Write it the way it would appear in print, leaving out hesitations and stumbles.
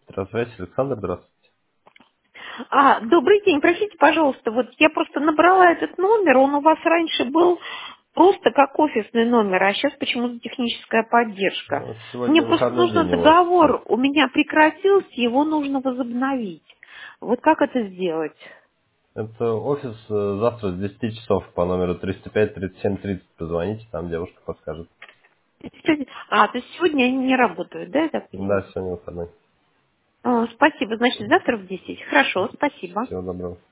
Здравствуйте, Александр, здравствуйте. Добрый день, простите, пожалуйста, вот я просто набрала этот номер, он у вас раньше был просто как офисный номер, а сейчас почему-то техническая поддержка. Мне Сегодня просто выходной нужно день у вас. договор, у меня прекратился, его нужно возобновить. Вот как это сделать? Это офис завтра с 10 часов по номеру 305-37-30. Позвоните, там девушка подскажет. То есть сегодня они не работают, да, я так Да, понимаю? сегодня выходной. Спасибо, значит, завтра в 10. Хорошо, спасибо. Всего доброго.